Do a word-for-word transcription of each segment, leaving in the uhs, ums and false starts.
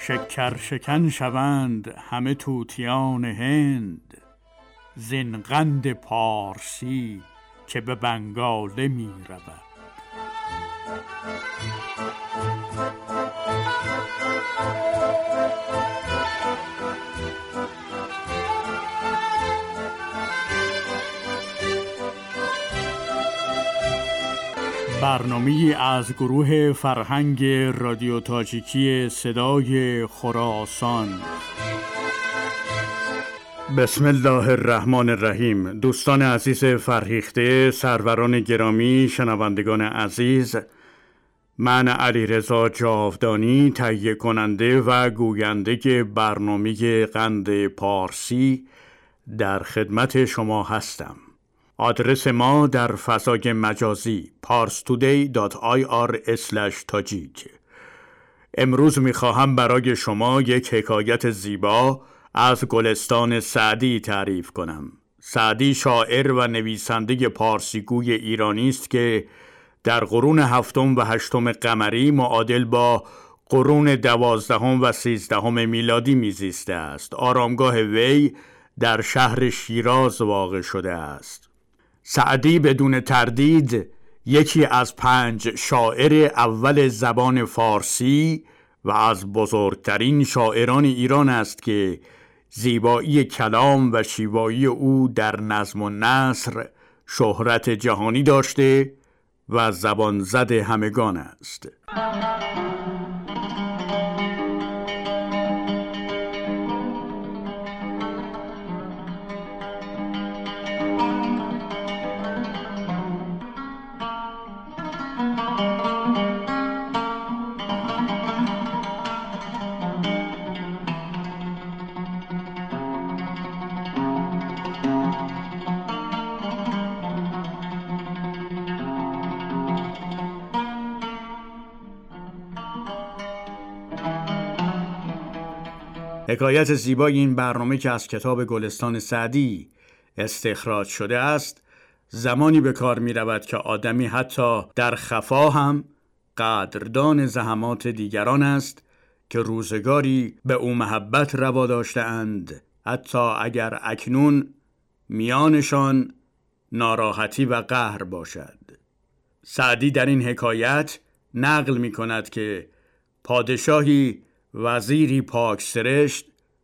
شکر شکن شوند همه طوطیان هند، زین قند پارسی که به بنگاله می رود. برنامه‌ای از گروه فرهنگ رادیو تاجیکی صدای خراسان. بسم الله الرحمن الرحیم. دوستان عزیز فرهیخته، سروران گرامی، شنوندگان عزیز، من علیرضا جاودانی، تهیه کننده و گوینده برنامه قند پارسی در خدمت شما هستم. آدرس ما در فضای مجازی پارس تودی دات آی آر اسلش تاجیک. امروز میخواهم برای شما یک حکایت زیبا از گلستان سعدی تعریف کنم. سعدی شاعر و نویسنده پارسیگوی ایرانی است که در قرون هفتم و هشتم قمری معادل با قرون دوازدهم و سیزدهم میلادی میزیسته است. آرامگاه وی در شهر شیراز واقع شده است. سعدی بدون تردید یکی از پنج شاعر اول زبان فارسی و از بزرگترین شاعران ایران است که زیبایی کلام و شیوایی او در نظم و نثر شهرت جهانی داشته و زبان زد همگان است. حکایت زیبای این برنامه که از کتاب گلستان سعدی استخراج شده است، زمانی به کار می رود که آدمی حتی در خفا هم قدردان زحمات دیگران است که روزگاری به او محبت روا داشته اند، حتی اگر اکنون میانشان ناراحتی و قهر باشد. سعدی در این حکایت نقل می کند که پادشاهی وزیری پاک سرشت،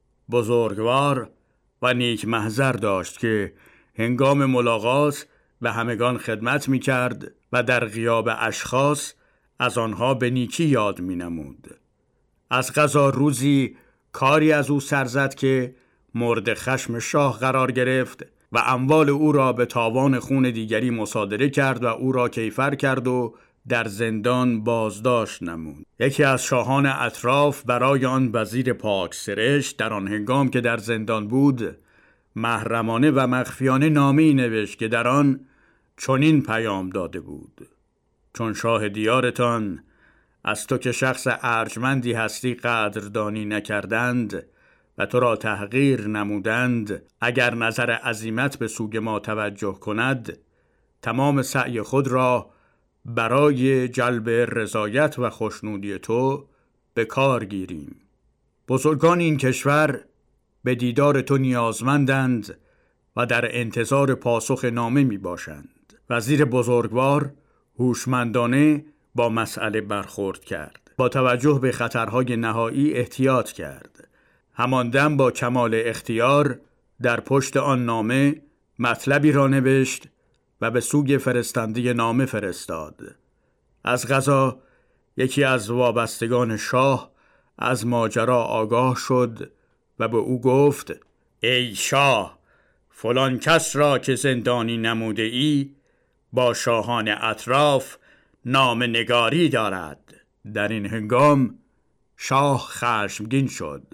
بزرگوار و نیک محضر داشت که هنگام ملاقات به همگان خدمت می کرد و در غیاب اشخاص از آنها به نیکی یاد می نمود. از قضا روزی کاری از او سر زد که مورد خشم شاه قرار گرفت و اموال او را به تاوان خون دیگری مصادره کرد و او را کیفر کرد و در زندان بازداشت نمود. یکی از شاهان اطراف برای آن وزیر پاک سرشت در آن هنگام که در زندان بود محرمانه و مخفیانه نامه‌ای نوشت که در آن چنین پیام داده بود: چون شاه دیارتان از تو که شخص ارجمندی هستی قدردانی نکردند و تو را تحقیر نمودند، اگر نظر عزیمت به سوی ما توجه کند، تمام سعی خود را برای جلب رضایت و خوشنودی تو به کار گیریم. بزرگان این کشور به دیدار تو نیازمندند و در انتظار پاسخ نامه می باشند. وزیر بزرگوار هوشمندانه با مسئله برخورد کرد. با توجه به خطرهای نهایی احتیاط کرد. همان دم با کمال اختیار در پشت آن نامه مطلبی را نوشت و به سوی فرستنده نامه فرستاد. از قضا یکی از وابستگان شاه از ماجرا آگاه شد و به او گفت: ای شاه، فلان کس را که زندانی نموده ای با شاهان اطراف نامه نگاری دارد. در این هنگام شاه خشمگین شد.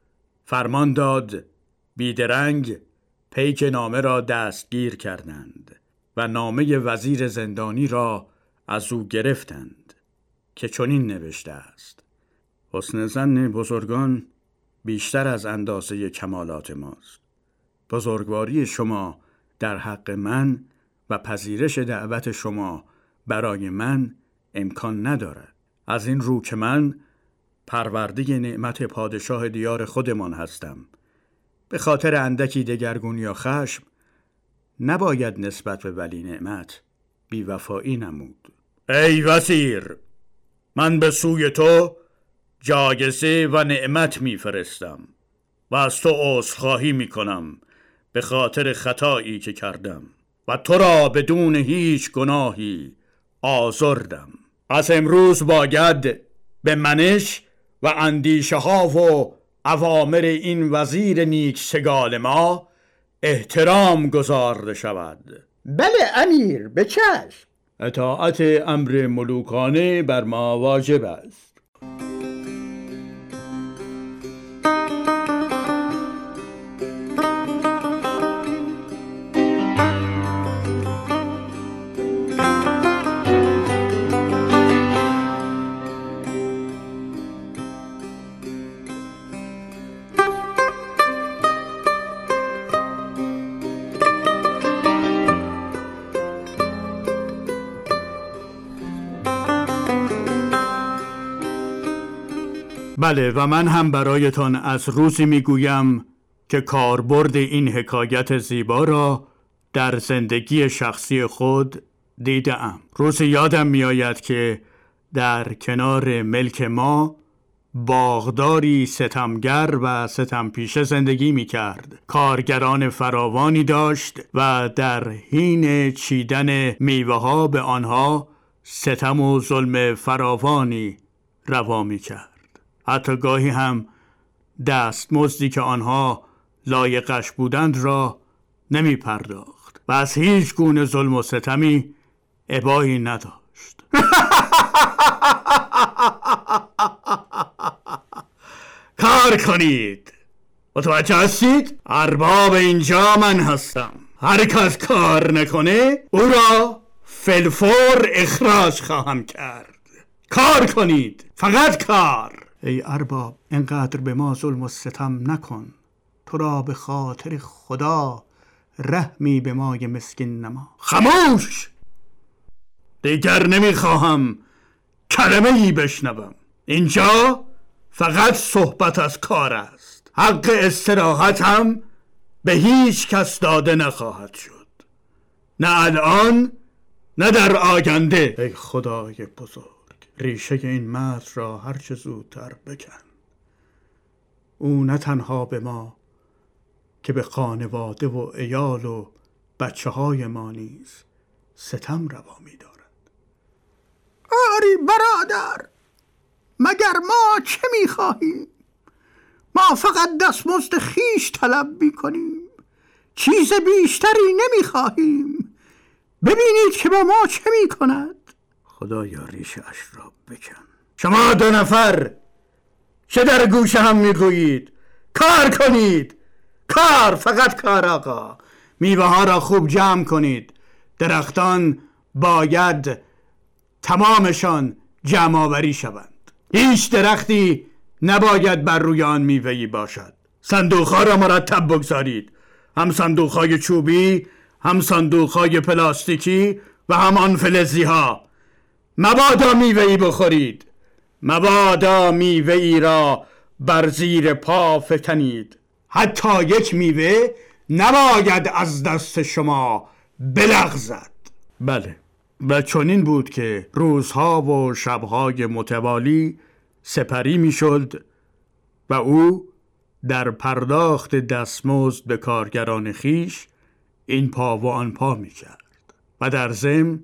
فرمان داد بیدرنگ پیک نامه را دستگیر کردند و نامه وزیر زندانی را از او گرفتند که چنین نوشته است: حسن ظن بزرگان بیشتر از اندازه کمالات ماست. بزرگواری شما در حق من و پذیرش دعوت شما برای من امکان ندارد. از این رو که من پرورده نعمت پادشاه دیار خودمان هستم. به خاطر اندکی دگرگونی یا خشم نباید نسبت به ولی نعمت بی‌وفایی نمود. ای وزیر، من به سوی تو جایزه و نعمت میفرستم و از تو عذرخواهی میکنم به خاطر خطایی که کردم و تو را بدون هیچ گناهی آزردم. از امروز باید به منش و اندیشه ها و اوامر این وزیر نیک سگال ما احترام گذارده شود. بله امیر، به چشم. اطاعت امر ملوکانه بر ما واجب است. بله، و من هم برایتان از روزی میگویم که کاربرد این حکایت زیبا را در زندگی شخصی خود دیدم. روزی یادم میآید که در کنار ملک ما باغداری ستمگر و ستمپیشه زندگی می کرد. کارگران فراوانی داشت و در حین چیدن میوه ها به آنها ستم و ظلم فراوانی روا می کرد. حتی گاهی هم دستمزدی که آنها لایقش بودند را نمی پرداخت و از هیچ گونه ظلم و ستمی ابایی نداشت. کار کنید. متوجه هستید؟ ارباب اینجا من هستم. هر کس کار نکنه او را فلفور اخراج خواهم کرد. کار کنید، فقط کار. ای ارباب، اینقدر به ما ظلم و ستم نکن. تو را به خاطر خدا رحمی به ما مسکین نما. خاموش! دیگر نمیخواهم کلمه ای بشنوم. اینجا فقط صحبت از کار است. حق استراحت هم به هیچ کس داده نخواهد شد، نه الان نه در آینده. ای خدای بزرگ، ریشه این مرد را هر چه زودتر بکن. او نه تنها به ما که به خانواده و عیال و بچه های ما نیز ستم روا می دارد. آری برادر، مگر ما چه می خواهیم؟ ما فقط دستمزد خیش طلب می کنیم، چیز بیشتری نمی خواهیم. ببینید که با ما چه می کند. خدایا ریشه اش را بکن. شما دو نفر چه در گوش هم میگویید؟ کار کنید، کار، فقط کار. آقا، میوه ها را خوب جمع کنید. درختان باید تمامشان جمع آوری شوند. هیچ درختی نباید بر روی آن میوه‌ای باشد. صندوق ها را مرتب بگذارید، هم صندوق های چوبی، هم صندوق های پلاستیکی و هم آن فلزی ها. مبادا میوه‌ای بخورید، مبادا میوه‌ای را بر زیر پا فکنید. حتی یک میوه نباید از دست شما بلغزد. بله، و چنین بود که روزها و شبهای متوالی سپری میشد و او در پرداخت دستمزد به کارگران خیش این پا و آن پا میکرد و در ضمن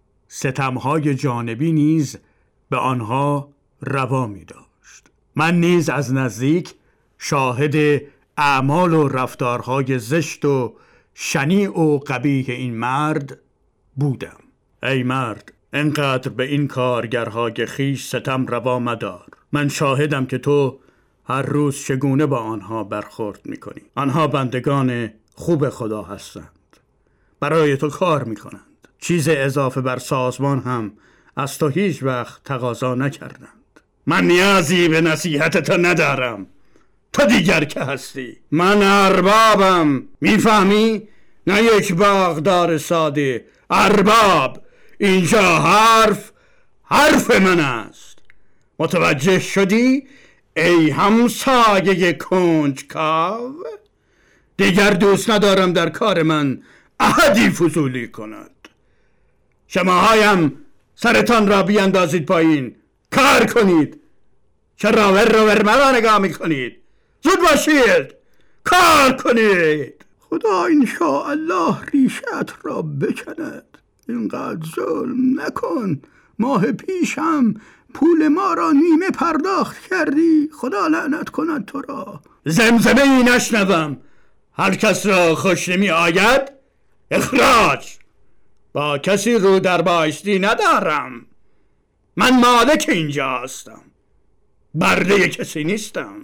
ستمهای جانبی نیز به آنها روا می داشت. من نیز از نزدیک شاهد اعمال و رفتارهای زشت و شنیع و قبیح این مرد بودم. ای مرد، انقدر به این کارگرهای خیش ستم روا مدار. من شاهدم که تو هر روز چگونه با آنها برخورد می کنی. آنها بندگان خوب خدا هستند، برای تو کار می کنند. چیز اضافه بر سازمان هم از تو هیچ وقت تقاضا نکردند. من نیازی به نصیحت تو ندارم. تو دیگر که هستی، من اربابم، میفهمی؟ نه یک باغدار ساده. ارباب، اینجا حرف حرف من است. متوجه شدی ای همسایه کنجکاو؟ دیگر دوست ندارم در کار من احدی فضولی کند. شماهایم سرتان را بیاندازید پایین، کار کنید. چه راور راور مرا نگاه میکنید؟ زود باشید، کار کنید. خدا انشاءالله ریشت را بکند. اینقدر ظلم نکن. ماه پیشم پول ما را نیمه پرداخت کردی. خدا لعنت کند تو را. زمزمه ای نشنوم. هر کس را خوش نمی آید اخراج. با کسی رو در بایستی ندارم. من مالک اینجا هستم، برده کسی نیستم.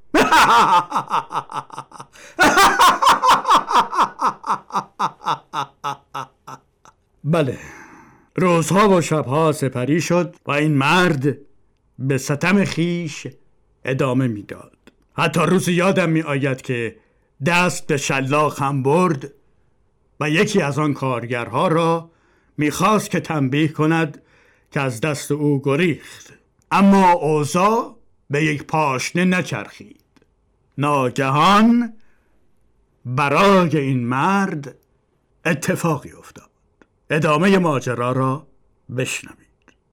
بله، روزها و شبها سپری شد و این مرد به ستم خیش ادامه میداد. حتی روز یادم می آید که دست به شلاق هم برد و یکی از آن کارگرها را میخواست که تنبیه کند که از دست او گریخت، اما اوضاع به یک پاشنه نچرخید. ناگهان برای این مرد اتفاقی افتاد. ادامه ماجرا را بشنوید.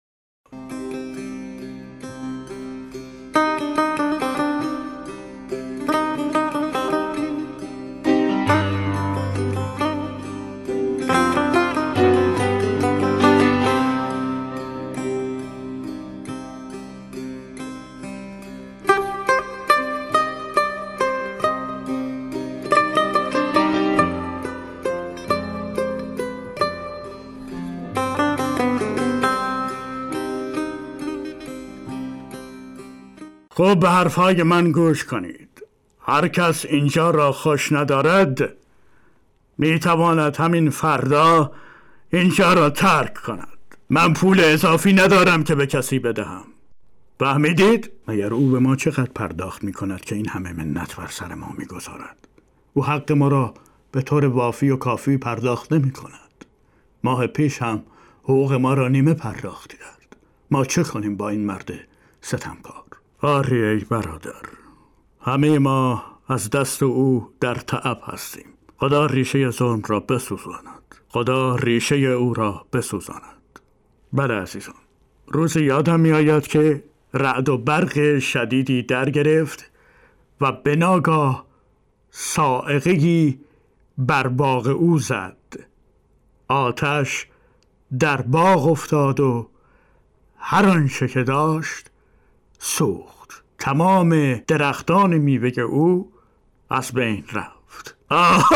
خب به حرفهای من گوش کنید. هر کس اینجا را خوش ندارد میتواند همین فردا اینجا را ترک کند. من پول اضافی ندارم که به کسی بدهم. فهمیدید؟ مگر او به ما چقدر پرداخت میکند که این همه منت بر سر ما میگذارد؟ او حق ما را به طور وافی و کافی پرداخت نمی کند. ماه پیش هم حقوق ما را نیمه پرداخت کرد. ما چه کنیم با این مرد ستمکار؟ آری ای برادر، همه ما از دست او در تعب هستیم. خدا ریشه ظلم را بسوزاند. خدا ریشه او را بسوزاند. بله عزیزان، روز یادم می آید که رعد و برق شدیدی در گرفت و به ناگاه صاعقه‌ای بر باغ او زد. آتش در باغ افتاد و هر آنچه که داشت سوخت. تمام درختان میوه او از بین رفت. آه,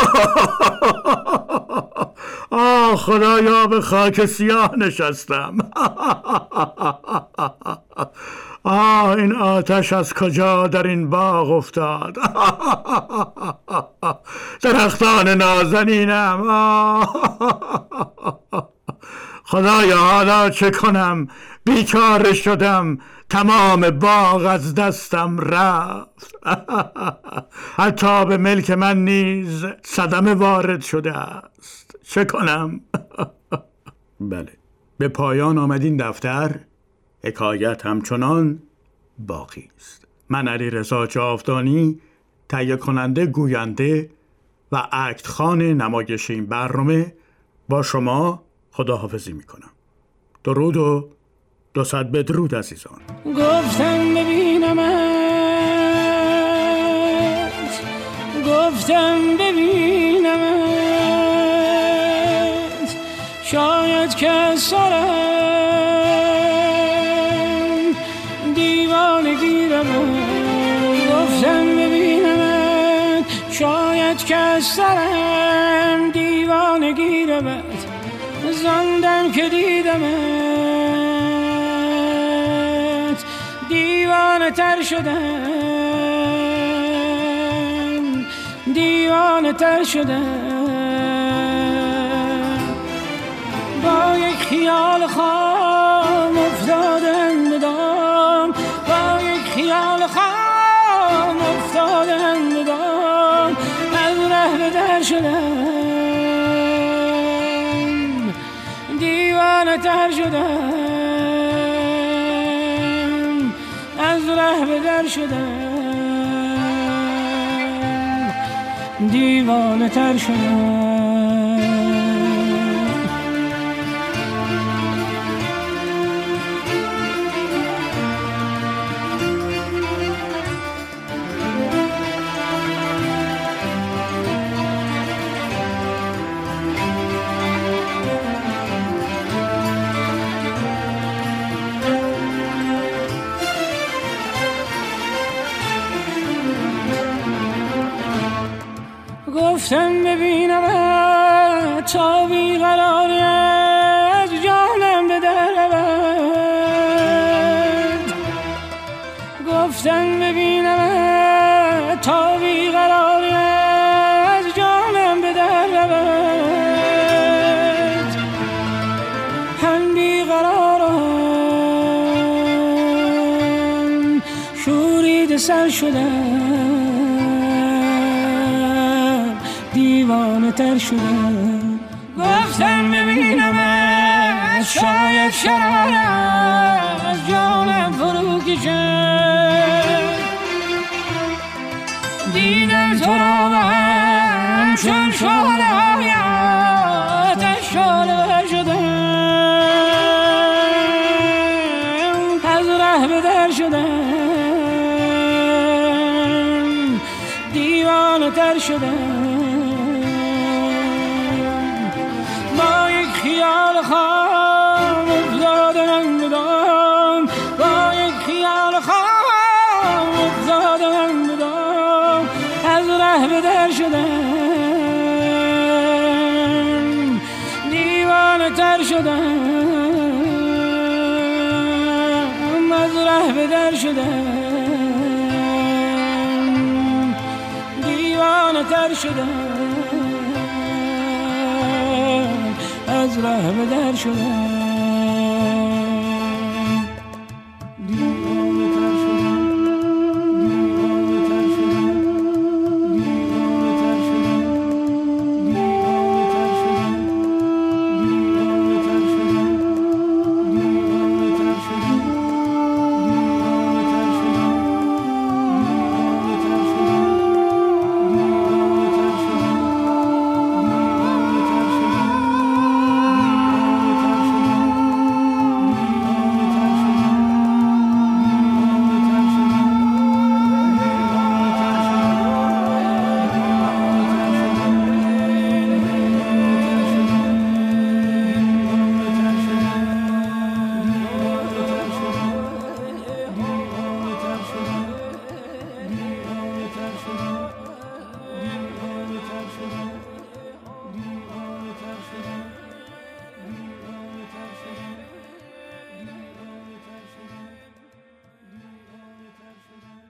آه خدایا، به خاک سیاه نشستم. آه این آتش از کجا در این باغ افتاد؟ درختان نازنینم. خدایا حالا چه کنم؟ بیچاره شدم. تمام باغ از دستم رفت. حتی به ملک من نیز صدمه وارد شده است. چه کنم؟ بله، به پایان آمد این دفتر. حکایت همچنان باقی است. من علیرضا جاودانی، تهیه کننده، گوینده و اکت خوان نمایش این برنامه، با شما خداحافظی میکنم. درود و دو صد بدرود عزیزان. گفتم ببینمت، گفتم ببینمت، شاید که سرم دیوانه گیرم. گفتم ببینمت، شاید که سرم دیوانه گیرم. زندم که دیدمت دیوانه تر شدم، دیوانه تر شدم. با یک خیال خام افتادم به دام، با یک خیال خام افتادم به دام. از ره به در شدم، دیوانه تر شدم، تر شدم، دیوانه تر شدم. گفتم ببینم تا بیقراری از جانم به در رود، گفتم ببینم تا بیقراری از جانم به در رود. هم بیقرارم شورید سر شدم، دیوانه تر شدم. گفتم ببینم شاید شرار از جانم فرو کشد، دیدم تو را من چون شعله های آتش شعله شدم، از ره به در شدم، دیوانه تر شدم. خیال خام افتادم بدام، با یک خیال خام افتادم بدام، از ره به در شدم، دیوانه تر شدم، از ره به در شدم، دیوانه تر شدم، از ره به در شدم.